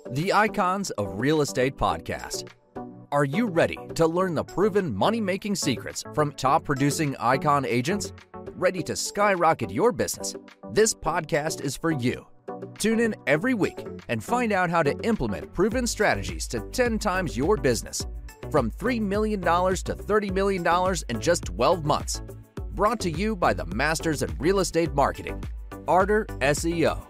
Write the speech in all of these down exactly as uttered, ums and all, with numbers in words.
The Icons of Real Estate Podcast. Are you ready to learn the proven money-making secrets from top-producing Icon agents? Ready to skyrocket your business? This podcast is for you. Tune in every week and find out how to implement proven strategies to ten times your business, from three million dollars to thirty million dollars in just twelve months. Brought to you by the Masters in Real Estate Marketing, Arter S E O.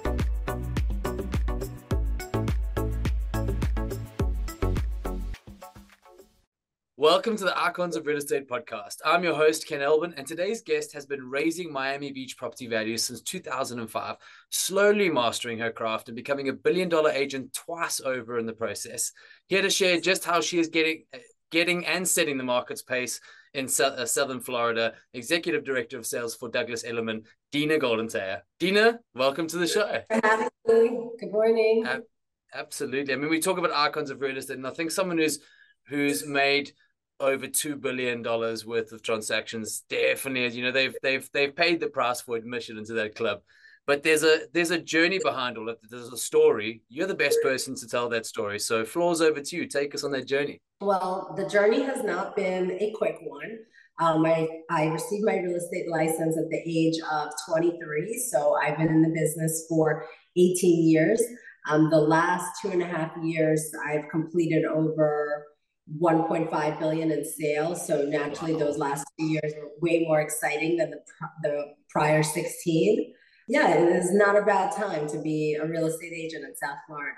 Welcome to the Icons of Real Estate podcast. I'm your host, Ken Elvin, and today's guest has been raising Miami Beach property values since two thousand five, slowly mastering her craft and becoming a billion dollar agent twice over in the process. Here to share just how she is getting, getting and setting the market's pace in uh, Southern Florida, Executive Director of Sales for Douglas Elliman, Dina Goldenteyer. Dina, welcome to the show. For having me. Good morning. Uh, absolutely. I mean, we talk about icons of real estate, and I think someone who's who's made over two billion dollars worth of transactions definitely, as you know, they've they've they've paid the price for admission into that club. But there's a there's a journey behind all of it. There's a story. You're the best person to tell that story. So floor's over to you. Take us on that journey. Well, the journey has not been a quick one. Um, I, I received my real estate license at the age of twenty-three. So I've been in the business for eighteen years. Um, the last two and a half years, I've completed over one point five billion in sales. So naturally, those last two years were way more exciting than the, the prior sixteen. Yeah, it is not a bad time to be a real estate agent in South Florida.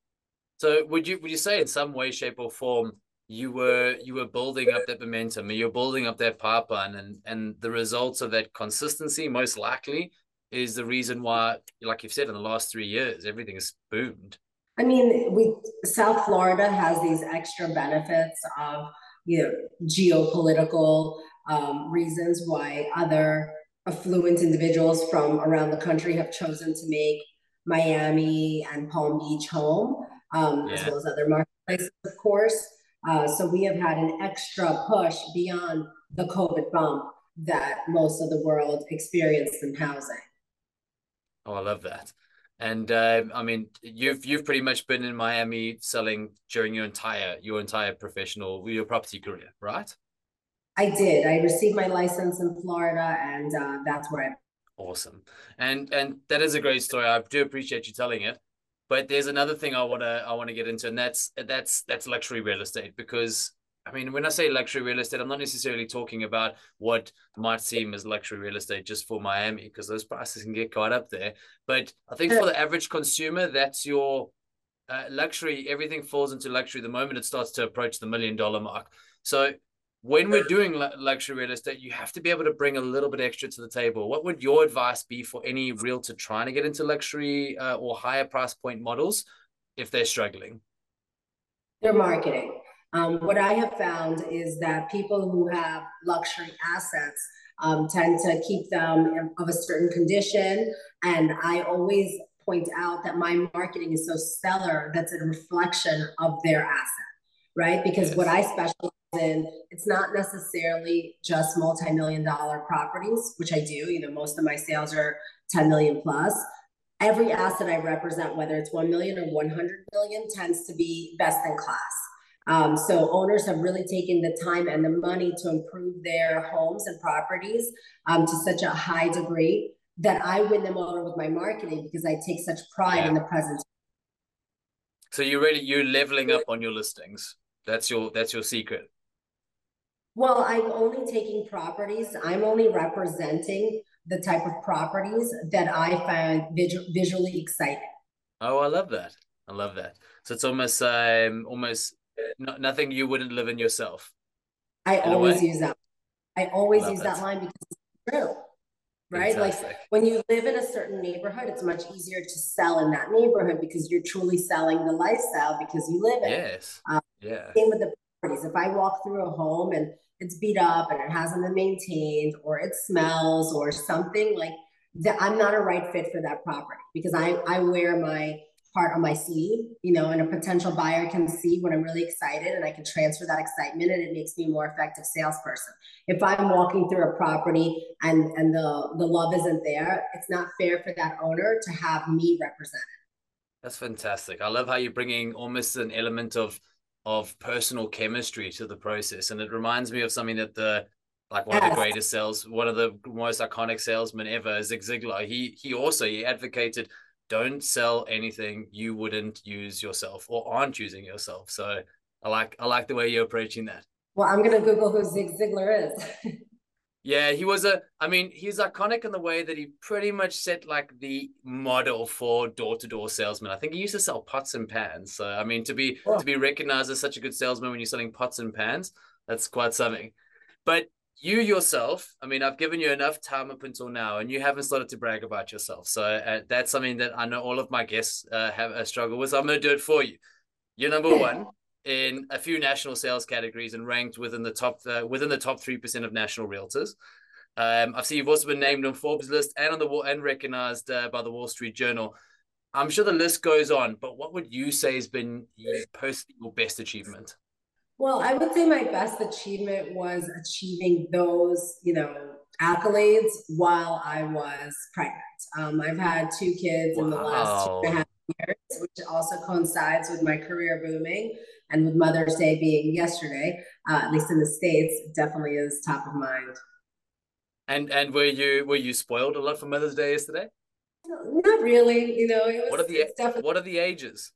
So would you would you say in some way, shape, or form you were you were building up that momentum, you're building up that pipeline, and and the results of that consistency most likely is the reason why, like you've said, in the last three years, everything has boomed? I mean, we South Florida has these extra benefits of, you know, geopolitical um, reasons why other affluent individuals from around the country have chosen to make Miami and Palm Beach home, um, yeah. as well as other marketplaces, of course. Uh, so we have had an extra push beyond the COVID bump that most of the world experienced in housing. Oh, I love that. And uh, I mean, you've you've pretty much been in Miami selling during your entire your entire professional your property career, right? I did. I received my license in Florida, and uh, that's where I. Awesome, and and that is a great story. I do appreciate you telling it. But there's another thing I wanna I wanna get into, and that's that's that's luxury real estate. Because I mean, when I say luxury real estate, I'm not necessarily talking about what might seem as luxury real estate just for Miami, because those prices can get quite up there. But I think for the average consumer, that's your uh, luxury. Everything falls into luxury the moment it starts to approach the million dollar mark. So when we're doing luxury real estate, you have to be able to bring a little bit extra to the table. What would your advice be for any realtor trying to get into luxury uh, or higher price point models if they're struggling? Their marketing. Um, what I have found is that people who have luxury assets um, tend to keep them of a certain condition. And I always point out that my marketing is so stellar that's a reflection of their asset, right? Because yes. what I specialize in, it's not necessarily just multi-million dollar properties, which I do. You know, most of my sales are ten million plus. Every asset I represent, whether it's one million or one hundred million, tends to be best in class. Um, so owners have really taken the time and the money to improve their homes and properties um, to such a high degree that I win them over with my marketing because I take such pride yeah. in the presence. So you're really you're leveling up on your listings. That's your that's your secret. Well, I'm only taking properties. I'm only representing the type of properties that I find visu- visually exciting. Oh, I love that. I love that. So it's almost um almost. No, nothing you wouldn't live in yourself. I always use that. I always use that. that line because it's true, right? Fantastic. Like when you live in a certain neighborhood, it's much easier to sell in that neighborhood because you're truly selling the lifestyle because you live in it. Yes. Um, yeah. Same with the properties. If I walk through a home and it's beat up and it hasn't been maintained or it smells or something like that, I'm not a right fit for that property because I, I wear my heart on my sleeve, you know, and a potential buyer can see when I'm really excited and I can transfer that excitement and it makes me a more effective salesperson. If I'm walking through a property and, and the, the love isn't there, it's not fair for that owner to have me represent it. That's fantastic. I love how you're bringing almost an element of of personal chemistry to the process, and it reminds me of something that the like one of the Yes. greatest sales, one of the most iconic salesmen ever, Zig Ziglar. He he also he advocated don't sell anything you wouldn't use yourself or aren't using yourself. So I like I like the way you're approaching that. Well, I'm gonna Google who Zig Ziglar is. Yeah, he was a, I mean, he's iconic in the way that he pretty much set like the model for door-to-door salesman. I think he used to sell pots and pans. So, I mean, to be Oh. to be recognized as such a good salesman when you're selling pots and pans, that's quite something. But you yourself, I mean, I've given you enough time up until now, and you haven't started to brag about yourself. So uh, that's something that I know all of my guests uh, have a struggle with. So I'm going to do it for you. You're number one in a few national sales categories and ranked within the top uh, within the top three percent of national realtors. Um, I've seen you've also been named on Forbes list and on the wall and recognized uh, by the Wall Street Journal. I'm sure the list goes on, but what would you say has been your personally your best achievement? Well, I would say my best achievement was achieving those, you know, accolades while I was pregnant. Um, I've had two kids in the last two and a half Wow. years, which also coincides with my career booming and with Mother's Day being yesterday, uh, at least in the States, it definitely is top of mind. And and were you were you spoiled a lot for Mother's Day yesterday? Not really, you know, it What was, are the it's definitely, what are the ages?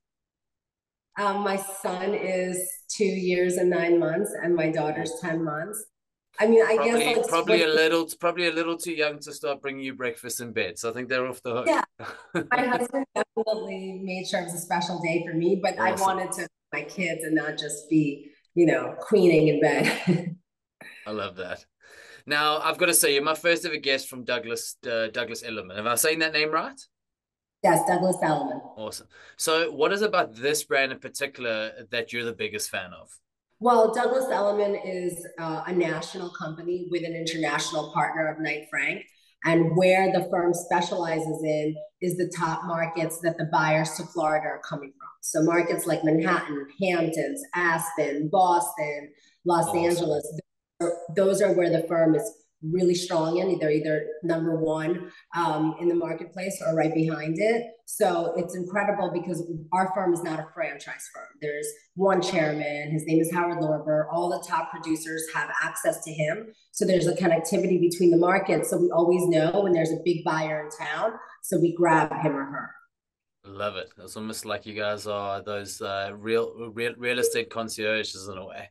um, my son is two years and nine months, and my daughter's Oh, ten months. I mean, I guess probably like probably when, a little probably a little too young to start bringing you breakfast in bed. So I think they're off the yeah, my hook. husband definitely made sure it was a special day for me, but I Awesome. wanted to my kids and not just be, you know, queening in bed. I love that. Now, I've got to say, you're my first ever guest from Douglas uh, Douglas Elliman. Am I saying that name right? Yes, Douglas Elliman. Awesome. So, what is it about this brand in particular that you're the biggest fan of? Well, Douglas Elliman is uh, a national company with an international partner of Knight Frank. And where the firm specializes in is the top markets that the buyers to Florida are coming from. So markets like Manhattan, Hamptons, Aspen, Boston, Los Awesome. Angeles, those are where the firm is really strong in. They're either number one um, in the marketplace or right behind it. So it's incredible because our firm is not a franchise firm. There's one chairman, his name is Howard Lorber. All the top producers have access to him. So there's a connectivity between the markets. So we always know when there's a big buyer in town. So we grab him or her. Love it. It's almost like you guys are those uh, real, real real estate concierges in a way.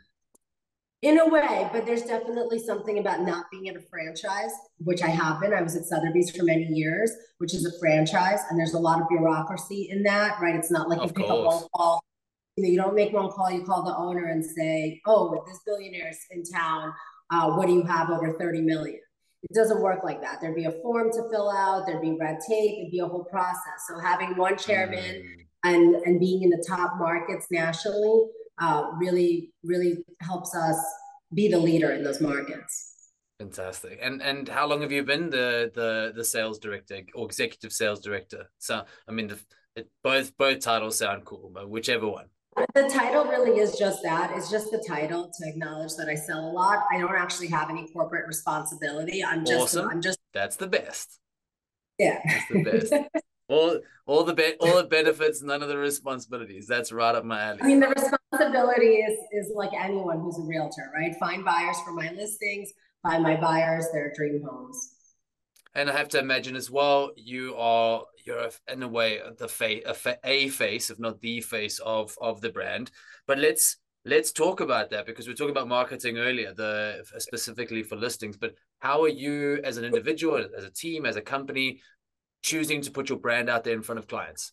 In a way, but there's definitely something about not being in a franchise, which I have been. I was at Sotheby's for many years, which is a franchise, and there's a lot of bureaucracy in that, right? It's not like you Of pick up one course. call, you know, you don't make one call, you call the owner and say, oh, this billionaire's in town, uh, what do you have over thirty million? It doesn't work like that. There'd be a form to fill out, there'd be red tape, it'd be a whole process. So having one chairman Mm, and, and being in the top markets nationally uh, really, really helps us be the leader in those markets. fantastic. And and how long have you been the the the sales director or executive sales director? So I mean, the, it, both both titles sound cool, but whichever one. The title really is just that. It's just the title to acknowledge that I sell a lot. I don't actually have any corporate responsibility. I'm just, Awesome. I'm just, That's the best. yeah. That's the best. All all the be- all the benefits, none of the responsibilities. That's right up my I alley. mean, the responsibility is is like anyone who's a realtor, right? Find buyers for my listings, find my buyers their dream homes. And I have to imagine as well, you are you're in a way the face a, fa- a face, if not the face of of the brand. But let's let's talk about that because we are talking about marketing earlier, the specifically for listings. But how are you as an individual, as a team, as a company, choosing to put your brand out there in front of clients?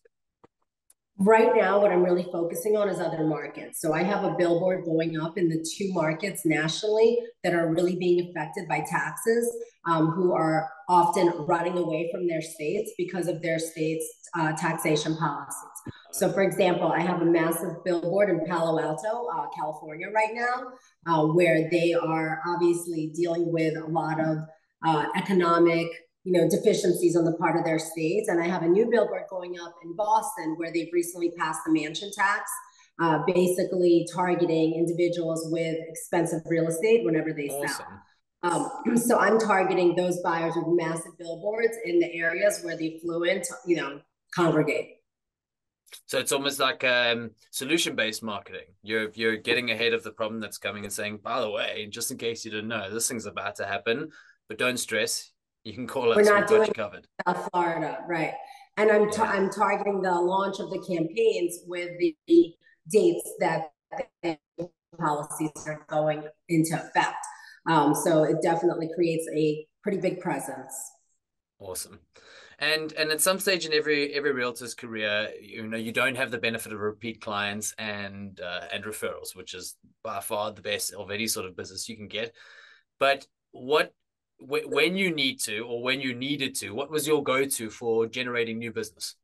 Right now, what I'm really focusing on is other markets. So I have a billboard going up in the two markets nationally that are really being affected by taxes, um, who are often running away from their states because of their state's uh, taxation policies. So, for example, I have a massive billboard in Palo Alto, uh, California, right now, uh, where they are obviously dealing with a lot of uh, economic you know, deficiencies on the part of their states. And I have a new billboard going up in Boston where they've recently passed the mansion tax, uh, basically targeting individuals with expensive real estate whenever they sell. Awesome. Um, so I'm targeting those buyers with massive billboards in the areas where the affluent, you know, congregate. So it's almost like um, solution-based marketing. You're you're getting ahead of the problem that's coming and saying, by the way, just in case you didn't know, this thing's about to happen, but don't stress. You can call We're us. not We've got doing you covered. South Florida, right? And I'm ta- Yeah. I'm targeting the launch of the campaigns with the dates that the policies are going into effect. Um, so it definitely creates a pretty big presence. Awesome. And and at some stage in every every realtor's career, you know, you don't have the benefit of repeat clients and uh, and referrals, which is by far the best of any sort of business you can get. But what when you need to, or when you needed to, what was your go-to for generating new business?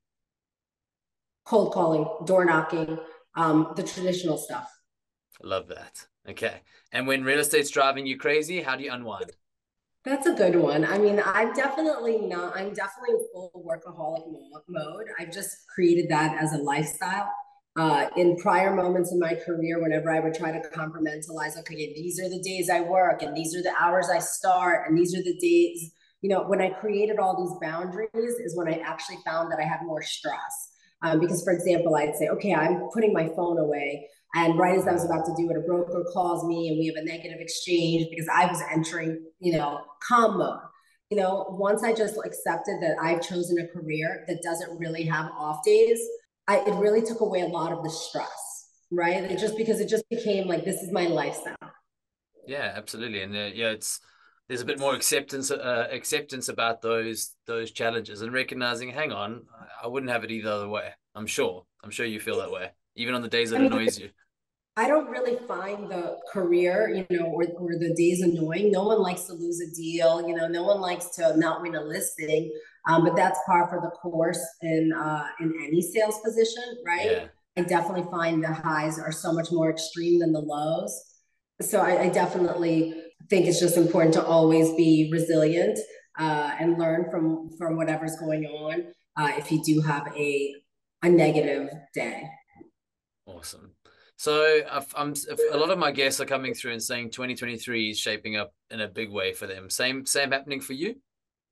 Cold calling, door knocking, um, the traditional stuff. Love that. Okay. And when real estate's driving you crazy, how do you unwind? That's a good one. I mean, I'm definitely not, I'm definitely in full workaholic mode. I've just created that as a lifestyle. Uh, in prior moments in my career, whenever I would try to compartmentalize, okay, these are the days I work and these are the hours I start and these are the days, you know, when I created all these boundaries is when I actually found that I had more stress. Um, because, for example, I'd say, okay, I'm putting my phone away. And right as I was about to do it, a broker calls me and we have a negative exchange because I was entering, you know, calm mode. You know, once I just accepted that I've chosen a career that doesn't really have off days, I, it really took away a lot of the stress, right? It just because it just became like, this is my lifestyle. Yeah, absolutely. And uh, yeah, it's, there's a bit more acceptance, uh, acceptance about those, those challenges and recognizing, hang on, I wouldn't have it either other way. I'm sure, I'm sure you feel that way, even on the days that I mean, annoys you. I don't really find the career, you know, or, or the days annoying. No one likes to lose a deal. You know, no one likes to not win a listing. Um, but that's par for the course in uh, in any sales position, right? Yeah. I definitely find the highs are so much more extreme than the lows. So I, I definitely think it's just important to always be resilient uh, and learn from from whatever's going on uh, if you do have a a negative day. Awesome. So I'm, a lot of my guests are coming through and saying twenty twenty-three is shaping up in a big way for them. Same, same happening for you?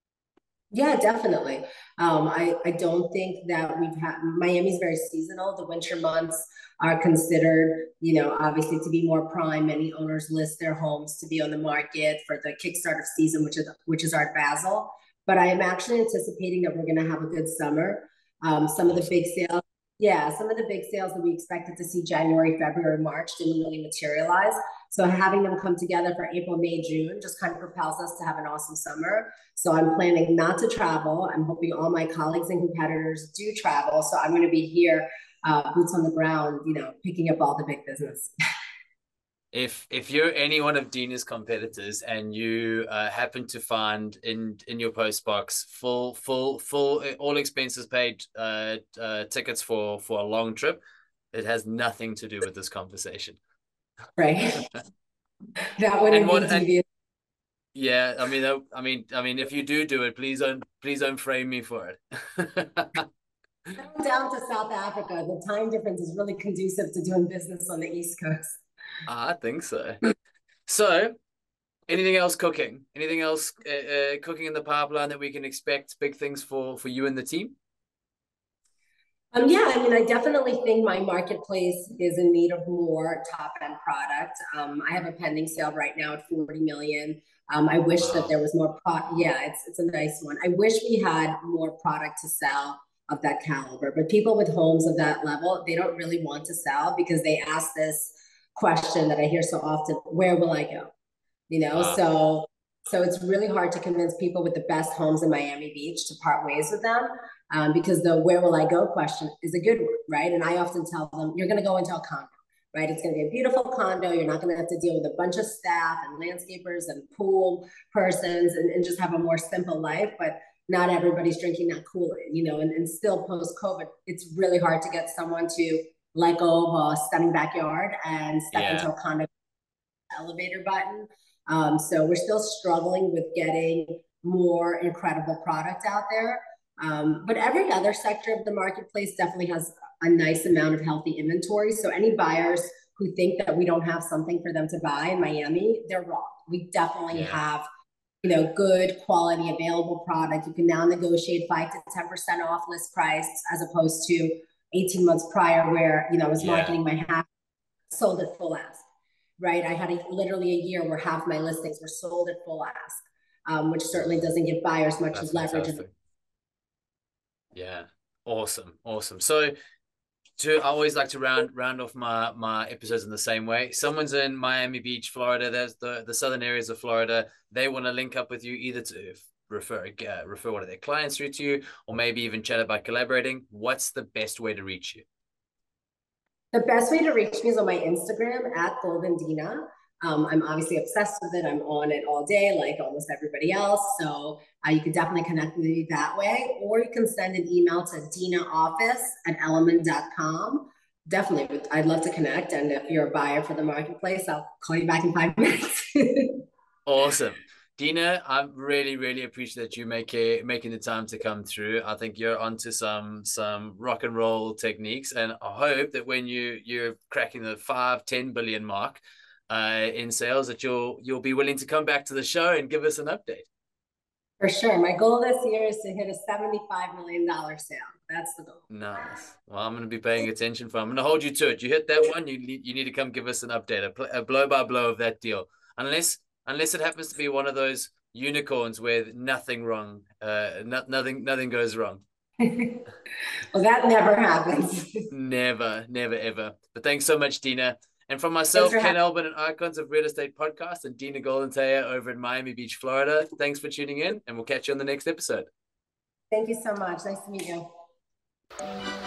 Yeah, definitely. Um, I, I don't think that we've had, Miami's very seasonal. The winter months are considered, you know, obviously to be more prime. Many owners list their homes to be on the market for the kickstart of season, which is, which is Art Basel. But I am actually anticipating that we're going to have a good summer. Um, some awesome. of the big sales Yeah, some of the big sales that we expected to see January, February, March didn't really materialize. So having them come together for April, May, June just kind of propels us to have an awesome summer. So I'm planning not to travel. I'm hoping all my colleagues and competitors do travel. So I'm going to be here, uh, boots on the ground, you know, picking up all the big business. If if you're any one of Dina's competitors and you uh, happen to find in in your post box full full full all expenses paid uh, uh, tickets for for a long trip, it has nothing to do with this conversation. Right. That wouldn't be devious. Yeah, I mean, I mean, I mean, if you do do it, please don't please don't frame me for it. I'm down to South Africa. The time difference is really conducive to doing business on the East Coast. I think so. So, anything else cooking? Anything else uh, uh, cooking in the pipeline that we can expect? Big things for for you and the team? Um, yeah, I mean, I definitely think my marketplace is in need of more top-end product. Um, I have a pending sale right now at forty million. Um, I wish wow. that there was more product. Yeah, it's it's a nice one. I wish we had more product to sell of that caliber, but people with homes of that level, they don't really want to sell because they ask this question that I hear so often: where will I go? You know, wow. so so it's really hard to convince people with the best homes in Miami Beach to part ways with them, um, because the where will I go question is a good one, right? And I often tell them, you're going to go into a condo, right? It's going to be a beautiful condo. You're not going to have to deal with a bunch of staff and landscapers and pool persons and, and just have a more simple life. But not everybody's drinking that Kool-Aid, you know, and, and still post-COVID, it's really hard to get someone to let go of a stunning backyard and step yeah. into a condo elevator button. Um, so we're still struggling with getting more incredible product out there. Um, but every other sector of the marketplace definitely has a nice amount of healthy inventory. So any buyers who think that we don't have something for them to buy in Miami, they're wrong. We definitely yeah. have, you know, good quality available product. You can now negotiate five to ten percent off list price as opposed to eighteen months prior where, you know, I was Yeah. marketing my house, sold at full ask, right? I had a, literally a year where half my listings were sold at full ask, um, which certainly doesn't give buyers much That's leverage. fantastic. Yeah, awesome, awesome. So to, I always like to round round off my my episodes in the same way. Someone's in Miami Beach, Florida. There's the the southern areas of Florida. They want to link up with you either to refer uh, refer one of their clients through to you, or maybe even chat about collaborating. What's the best way to reach you? The best way to reach me is on my Instagram at Golden Dina. Um, I'm obviously obsessed with it. I'm on it all day, like almost everybody else. So uh, you can definitely connect with me that way, or you can send an email to dinaoffice at element dot com. Definitely, I'd love to connect. And if you're a buyer for the marketplace, I'll call you back in five minutes. Awesome. Dina, I really, really appreciate you making making the time to come through. I think you're onto some some rock and roll techniques, and I hope that when you you're cracking the five, ten billion mark uh, in sales, that you'll you'll be willing to come back to the show and give us an update. For sure. My goal this year is to hit a seventy-five million dollars sale. That's the goal. Nice. Well, I'm going to be paying attention for. I'm going to hold you to it. You hit that one, you need you need to come give us an update, a, a blow by blow of that deal. Unless unless it happens to be one of those unicorns where nothing wrong, uh, no, nothing nothing goes wrong. Well, that never happens. Never, never, ever. But thanks so much, Dina. And from myself, Ken Albin and Icons of Real Estate Podcast, and Dina Goldenthaler over in Miami Beach, Florida. Thanks for tuning in, and we'll catch you on the next episode. Thank you so much. Nice to meet you.